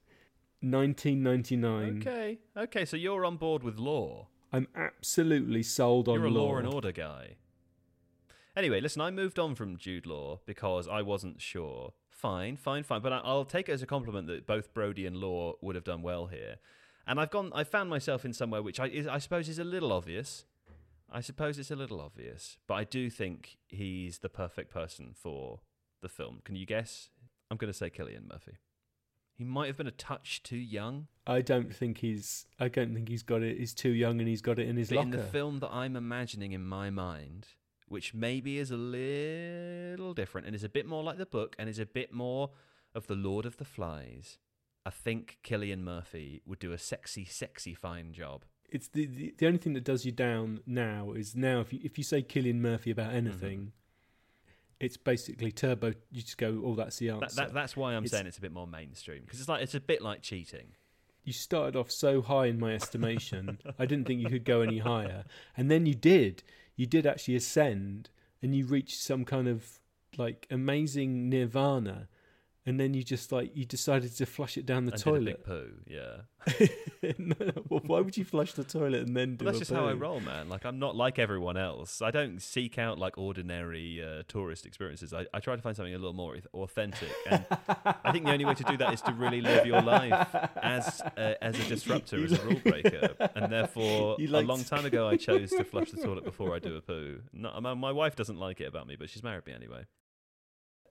1999. Okay, so you're on board with Law. I'm absolutely sold on Law. You're a Law and Order guy. Anyway, listen, I moved on from Jude Law because I wasn't sure. Fine. But I'll take it as a compliment that both Brody and Law would have done well here. And I found myself in somewhere which I suppose is a little obvious. But I do think he's the perfect person for the film. Can you guess? I'm going to say Cillian Murphy. He might have been a touch too young. I don't think he's got it. He's too young and he's got it in his locker. In the film that I'm imagining in my mind, which maybe is a little different and is a bit more like the book and is a bit more of the Lord of the Flies, I think Cillian Murphy would do a sexy fine job. It's the only thing that does you down now is if you say Cillian Murphy about anything, it's basically turbo. You just go, oh, that's the answer. That's why I'm saying it's a bit more mainstream, because it's a bit like cheating. You started off so high in my estimation. I didn't think you could go any higher, and then you did. You did actually ascend, and you reached some kind of like amazing nirvana. And then you decided to flush it down the toilet. Did a big poo, yeah. No, well, why would you flush the toilet and then do that's a just poo? how I roll, man. Like, I'm not like everyone else. I don't seek out like ordinary tourist experiences. I try to find something a little more authentic. And I think the only way to do that is to really live your life as a disruptor, as a rule breaker. And therefore, a long time ago, I chose to flush the toilet before I do a poo. My wife doesn't like it about me, but she's married me anyway.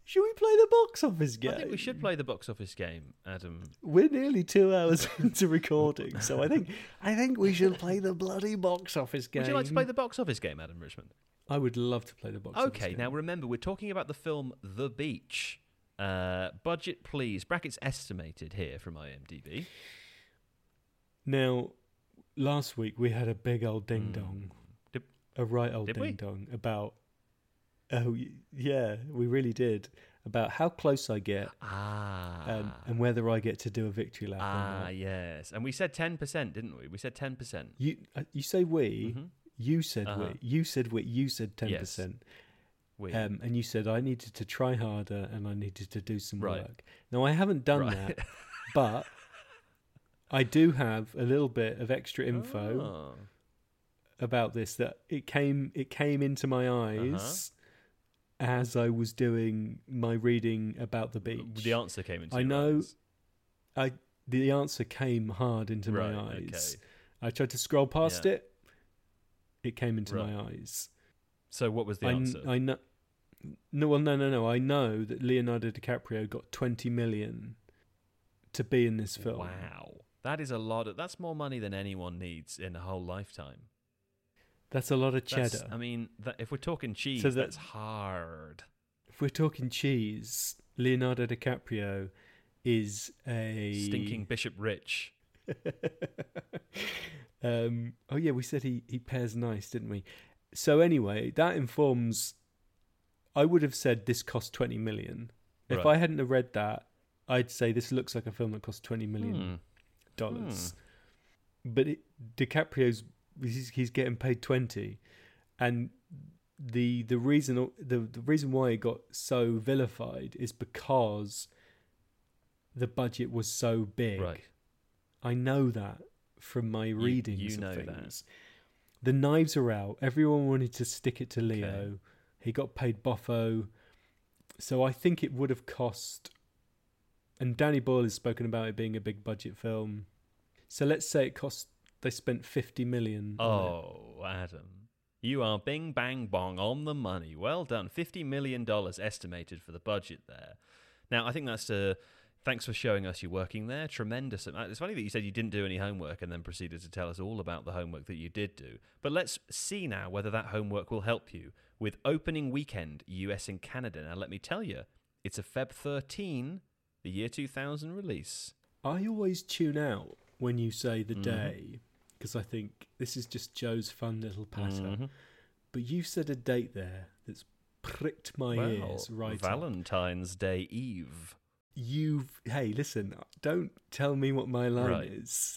Should we play the box office game? I think we should play the box office game, Adam. We're nearly 2 hours into recording, so I think we should play the bloody box office game. Would you like to play the box office game, Adam Richmond? I would love to play the box office game. Okay, now remember, we're talking about the film The Beach. Budget, please. Brackets estimated here from IMDb. Now, last week we had a big old ding-dong. A right old ding-dong about... Oh, yeah, we really did. About how close I get and whether I get to do a victory lap or not. Yes. And we said 10%, didn't we? We said 10%. You say we. Mm-hmm. You said we. You said we. You said 10%. Yes. We. And you said I needed to try harder and I needed to do some work. Now, I haven't done that, but I do have a little bit of extra info about this, that it came into my eyes as I was doing my reading about the beach. The answer came into your eyes. The answer came hard into my eyes. Okay. I tried to scroll past it. It came into my eyes. So what was the answer? I know. No. I know that Leonardo DiCaprio got $20 million to be in this film. Wow, that is a lot. That's more money than anyone needs in a whole lifetime. That's a lot of cheddar. If we're talking cheese, that's hard. If we're talking cheese, Leonardo DiCaprio is a... Stinking Bishop Rich. Oh yeah, we said he pairs nice, didn't we? So anyway, that informs... I would have said this cost $20 million. If I hadn't have read that, I'd say this looks like a film that cost $20 million. But DiCaprio's... He's getting paid 20, and the reason why it got so vilified is because the budget was so big. Right. I know that from my readings. You know of things. that. The knives are out. Everyone wanted to stick it to Leo. Okay. He got paid boffo, so I think it would have cost. And Danny Boyle has spoken about it being a big budget film. So let's say it cost. They spent $50 million. Oh, Adam. You are bing, bang, bong on the money. Well done. $50 million estimated for the budget there. Now, I think that's thanks for showing us you're working there. Tremendous. It's funny that you said you didn't do any homework and then proceeded to tell us all about the homework that you did do. But let's see now whether that homework will help you with opening weekend, US and Canada. Now, let me tell you, it's a Feb 13, the year 2000 release. I always tune out when you say the day, because I think this is just Joe's fun little patter. But you said a date there that's pricked my ears right Valentine's Day Eve. Hey, listen, don't tell me what my line is.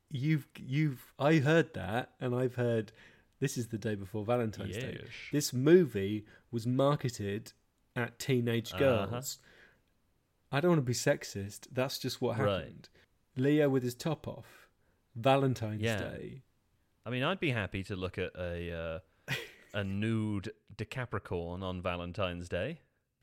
I heard that, and I've heard this is the day before Valentine's Day. This movie was marketed at teenage girls. I don't want to be sexist. That's just what happened. Leo with his top off. Valentine's Day. I mean, I'd be happy to look at a nude DiCapricorn on Valentine's Day.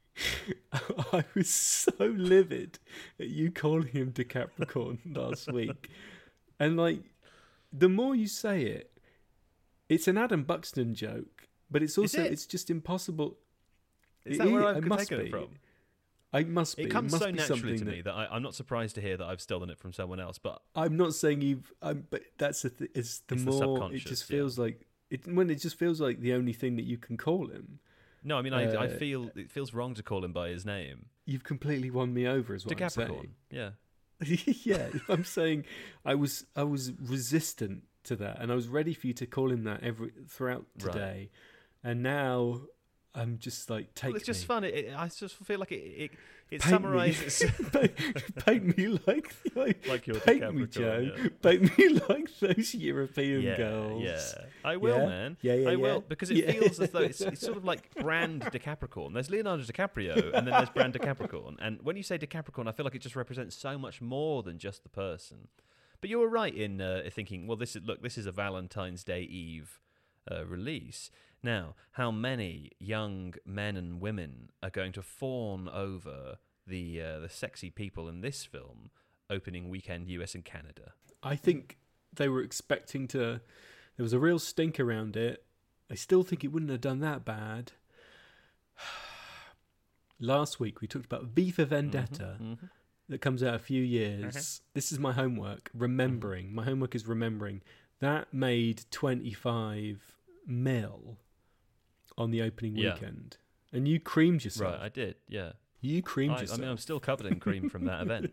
I was so livid at you calling him DiCapricorn last week. And the more you say it, it's an Adam Buxton joke, but it's also it's just impossible. Is that where I've taken it from? I must be. It comes so naturally to me that I'm not surprised to hear that I've stolen it from someone else. But I'm not saying you've. But that's it's the more it just feels like it. When it just feels like the only thing that you can call him. No, I mean I feel it feels wrong to call him by his name. You've completely won me over, is what I'm saying. Yeah. Yeah, I'm saying I was resistant to that, and I was ready for you to call him that throughout today, and now I'm just like, take me. It's just fun. I just feel like it summarises. Paint me like your paint me, Joe. Yeah. Paint me like those European girls. Yeah, I will, man. I will, because it feels as though it's sort of like Brand DiCapricorn. There's Leonardo DiCaprio, and then there's Brand DiCapricorn. And when you say DiCapricorn, I feel like it just represents so much more than just the person. But you were right in thinking, well, this is a Valentine's Day Eve release. Now, how many young men and women are going to fawn over the sexy people in this film opening weekend, US and Canada? I think they were expecting to... There was a real stink around it. I still think it wouldn't have done that bad. last week we talked about V for Vendetta that comes out a few years. This is my homework, remembering. My homework is remembering. That made 25 mil on the opening weekend. And you creamed yourself. Right, I did, yeah. You creamed yourself. I mean, I'm still covered in cream from that event.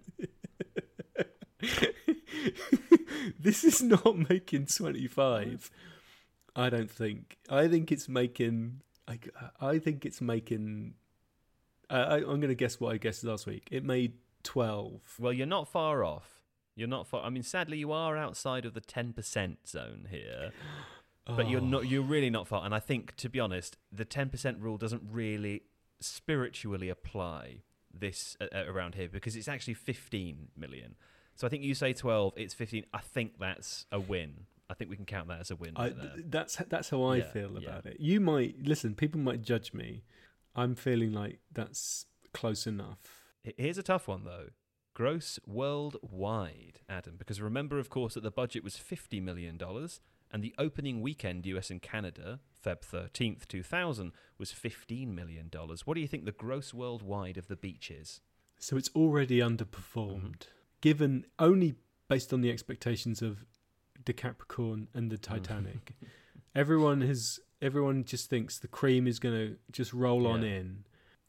This is not making 25. I don't think. I think it's making... I think it's making... I'm going to guess what I guessed last week. It made 12. Well, you're not far off. You're not far... I mean, sadly, you are outside of the 10% zone here. But you're really not far. And I think, to be honest, the 10% rule doesn't really spiritually apply this around here, because it's actually 15 million. So I think you say 12, it's 15. I think that's a win. I think we can count that as a win. That's how I feel about it. You might listen. People might judge me. I'm feeling like that's close enough. Here's a tough one though. Gross worldwide, Adam, because remember, of course, that the budget was $50 million, and the opening weekend, US and Canada, Feb 13th, 2000, was $15 million. What do you think the gross worldwide of The Beach is? So it's already underperformed, given only based on the expectations of DeCapricorn and the Titanic. Everyone just thinks the cream is going to just roll on in.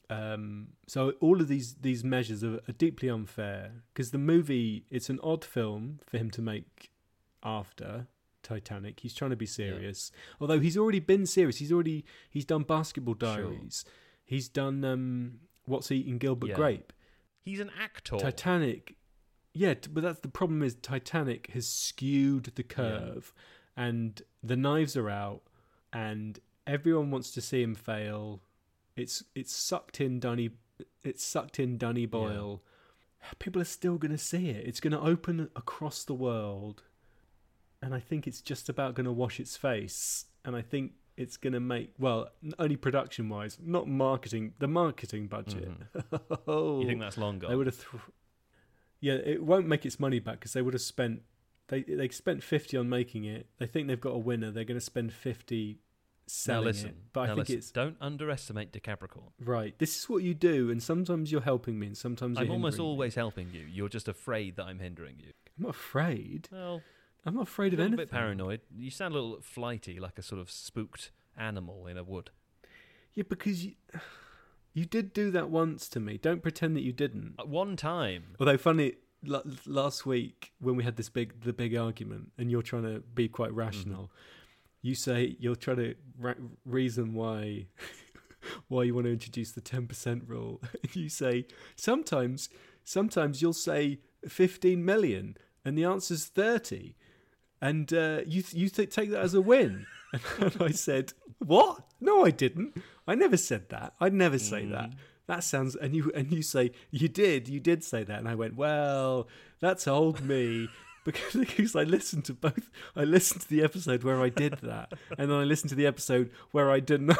So all of these measures are deeply unfair, because the movie, it's an odd film for him to make after Titanic. He's trying to be serious, although he's already been serious. He's done Basketball Diaries. Sure. He's done What's Eating Gilbert Grape. He's an actor. Titanic. Yeah, but that's the problem, is Titanic has skewed the curve, and the knives are out, and everyone wants to see him fail. It's sucked in Danny Boyle. People are still going to see it. It's going to open across the world, and I think it's just about going to wash its face. And I think it's going to make, well, only production-wise, not marketing. The marketing budget. You think that's long gone? They would have. It won't make its money back, because they would have spent. They spent 50 on making it. They think they've got a winner. They're going to spend 50 selling it. But I think it's, don't underestimate DeCapricorn. Right. This is what you do, and sometimes you're helping me, and sometimes I'm almost always helping you. You're just afraid that I'm hindering you. I'm not afraid. Well, I'm not afraid of anything. A bit paranoid. You sound a little flighty, like a sort of spooked animal in a wood. Yeah, because you did do that once to me. Don't pretend that you didn't. One time. Although funny, last week when we had the big argument, and you're trying to be quite rational, you say you're trying to reason why you want to introduce the 10% rule. You say sometimes you'll say 15 million, and the answer's 30, and you take that as a win. And I said, what? No, I didn't. I never said that. I'd never say that. That sounds, and you say, you did say that. And I went, well, that's old me. Because I listened to both. I listened to the episode where I did that, and then I listened to the episode where I denied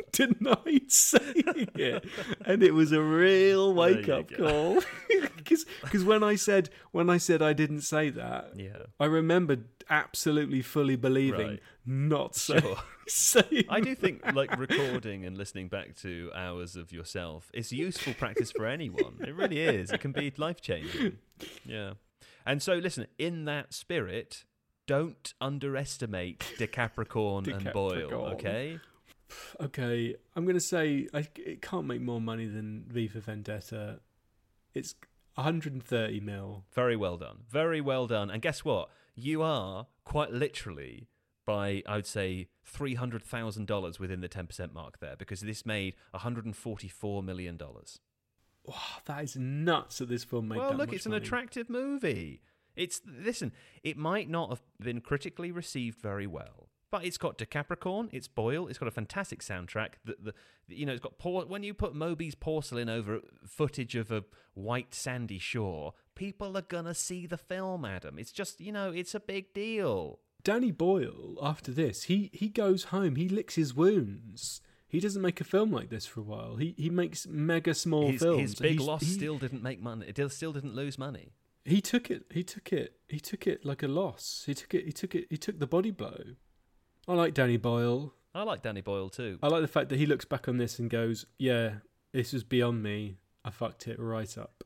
saying it, and it was a real wake up call. Because when I said I didn't say that, I remembered absolutely fully believing not saying. I do think like recording and listening back to hours of yourself is useful practice for anyone. It really is. It can be life changing. Yeah. And so, listen, in that spirit, don't underestimate DeCapricorn and Boyle, okay? Okay, I'm going to say it can't make more money than V for Vendetta. It's 130 mil. Very well done. Very well done. And guess what? You are, quite literally, by, I would say, $300,000 within the 10% mark there, because this made $144 million. Wow, that is nuts that this film made that much money. Well, look, it's an attractive movie. Listen, it might not have been critically received very well, but it's got DeCapricorn, it's Boyle, it's got a fantastic soundtrack. It's got when you put Moby's Porcelain over footage of a white sandy shore, people are gonna see the film, Adam. It's just, it's a big deal. Danny Boyle, after this, he goes home, he licks his wounds. He doesn't make a film like this for a while. He makes mega small films. His big loss still didn't make money. It still didn't lose money. He took it like a loss. He took the body blow. I like Danny Boyle. I like Danny Boyle too. I like the fact that he looks back on this and goes, yeah, This was beyond me. I fucked it right up.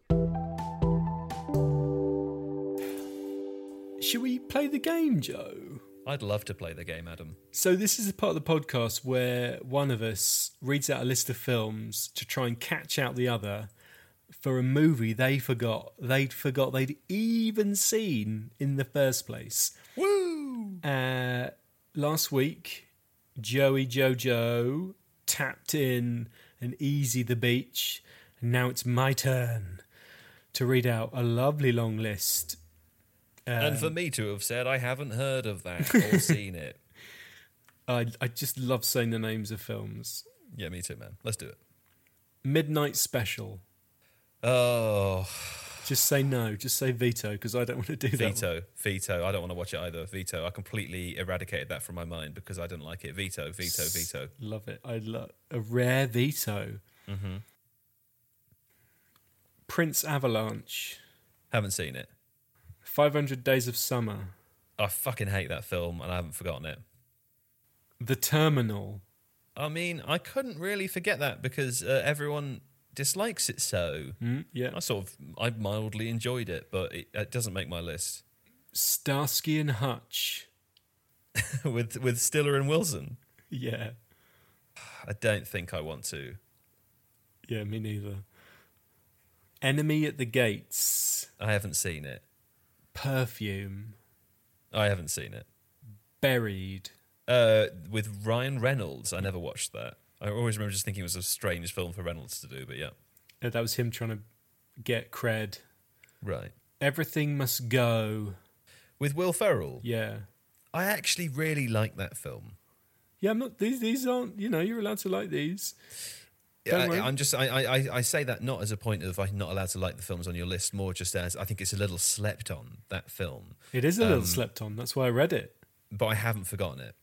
Should we play the game, Joe? I'd love to play the game, Adam. So this is a part of the podcast where one of us reads out a list of films to try and catch out the other for a movie they forgot they'd even seen in the first place. Woo! Last week, Jojo tapped in an Easy the Beach, and now it's my turn to read out a lovely long list. And for me to have said I haven't heard of that or seen it. I just love saying the names of films. Yeah, me too, man. Let's do it. Midnight Special. Oh. Just say no. Just say veto, because I don't want to do that. Veto. I don't want to watch it either. Veto. I completely eradicated that from my mind because I didn't like it. Veto. Love it. I love a rare veto. Mm-hmm. Prince Avalanche. Haven't seen it. 500 Days of Summer. I fucking hate that film and I haven't forgotten it. The Terminal. I mean, I couldn't really forget that because everyone dislikes it so. Yeah. I mildly enjoyed it, but it doesn't make my list. Starsky and Hutch. with Stiller and Wilson? Yeah. I don't think I want to. Yeah, me neither. Enemy at the Gates. I haven't seen it. Perfume. I haven't seen it. Buried. With Ryan Reynolds. I never watched that. I always remember just thinking it was a strange film for Reynolds to do, but yeah. That was him trying to get cred. Right. Everything Must Go. With Will Ferrell? Yeah. I actually really like that film. Yeah, I'm not. These aren't. You're allowed to like these. I say that not as a point of I'm not allowed to like the films on your list, more just as I think it's a little slept on, that film. It is a little slept on. That's why I read it. But I haven't forgotten it.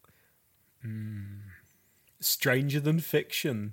Stranger Than Fiction.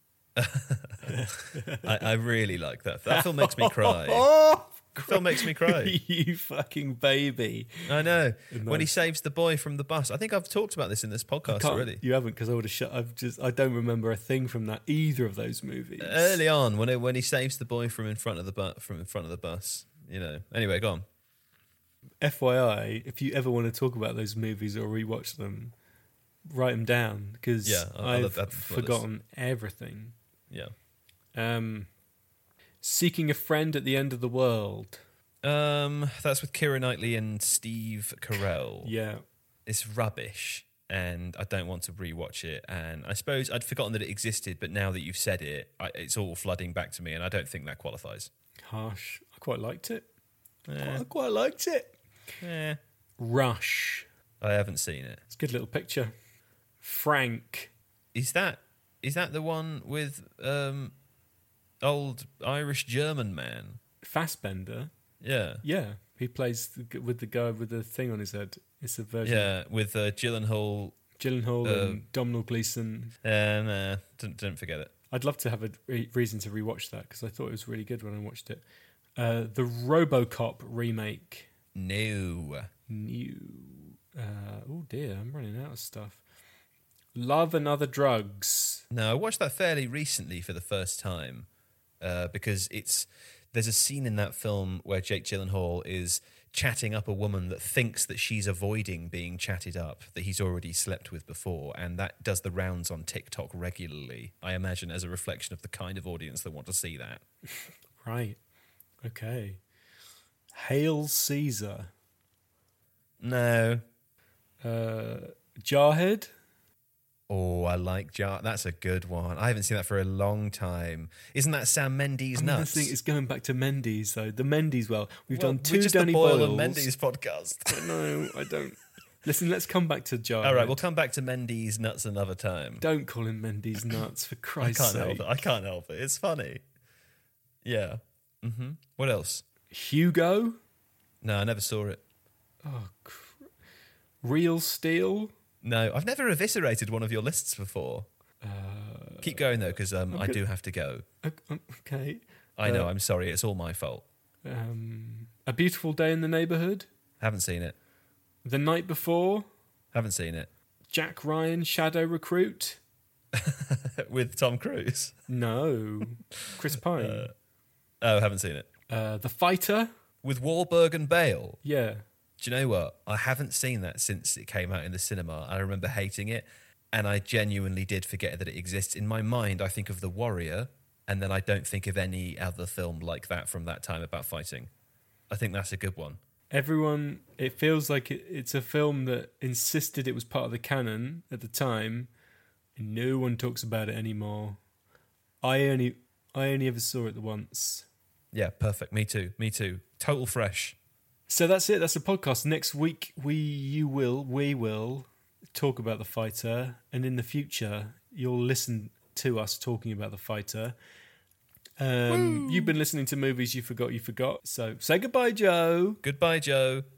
I really like that. That film makes me cry. The film makes me cry. You fucking baby. I know. When he saves the boy from the bus. I think I've talked about this in this podcast already. You haven't, because I would have shut. I don't remember a thing from either of those movies. Early on, when he saves the boy from in front of the bus. Anyway, go on. FYI, if you ever want to talk about those movies or rewatch them, write them down, because I've forgotten everything. Yeah. Seeking a Friend at the End of the World. That's with Keira Knightley and Steve Carell. Yeah. It's rubbish, and I don't want to rewatch it. And I suppose I'd forgotten that it existed, but now that you've said it, it's all flooding back to me, and I don't think that qualifies. Harsh. I quite liked it. Yeah. I quite liked it. Yeah. Rush. I haven't seen it. It's a good little picture. Frank. Is that the one with old Irish German man? Fassbender. Yeah. Yeah. He plays with the guy with the thing on his head. It's a version. Yeah, with Gyllenhaal and Domhnall Gleeson. Nah, don't forget it. I'd love to have a reason to rewatch that, because I thought it was really good when I watched it. The RoboCop remake. No. Oh dear, I'm running out of stuff. Love and Other Drugs. No, I watched that fairly recently for the first time because there's a scene in that film where Jake Gyllenhaal is chatting up a woman that thinks that she's avoiding being chatted up, that he's already slept with before, and that does the rounds on TikTok regularly, I imagine, as a reflection of the kind of audience that want to see that. Right. Okay. Hail Caesar. No. Jarhead. Oh, I like Jar. That's a good one. I haven't seen that for a long time. Isn't that Sam Mendes nuts? I think it's going back to Mendes, though. The Mendes, we've done two just Danny the Boyle Boyles. and Mendes podcast. No, I don't. Listen, let's come back to Jarhead. All right, we'll come back to Mendes nuts another time. Don't call him Mendes nuts, for Christ's sake. I can't help it. It's funny. Yeah. Mm-hmm. What else? Hugo? No, I never saw it. Oh, Real Steel? No, I've never eviscerated one of your lists before. Keep going, though, because I do have to go. Okay. I know, I'm sorry. It's all my fault. A Beautiful Day in the Neighborhood? Haven't seen it. The Night Before? Haven't seen it. Jack Ryan, Shadow Recruit? With Tom Cruise? No. Chris Pine. I haven't seen it. The Fighter? With Wahlberg and Bale? Yeah. Do you know what? I haven't seen that since it came out in the cinema. I remember hating it, and I genuinely did forget that it exists. In my mind, I think of The Warrior, and then I don't think of any other film like that from that time about fighting. I think that's a good one. Everyone, it feels like it's a film that insisted it was part of the canon at the time, and no one talks about it anymore. I only ever saw it once. Yeah, perfect. Me too. Total fresh. So that's it. That's the podcast. Next week we will talk about The Fighter, and in the future you'll listen to us talking about The Fighter. You've been listening to Movies You Forgot. So say goodbye, Joe. Goodbye, Joe.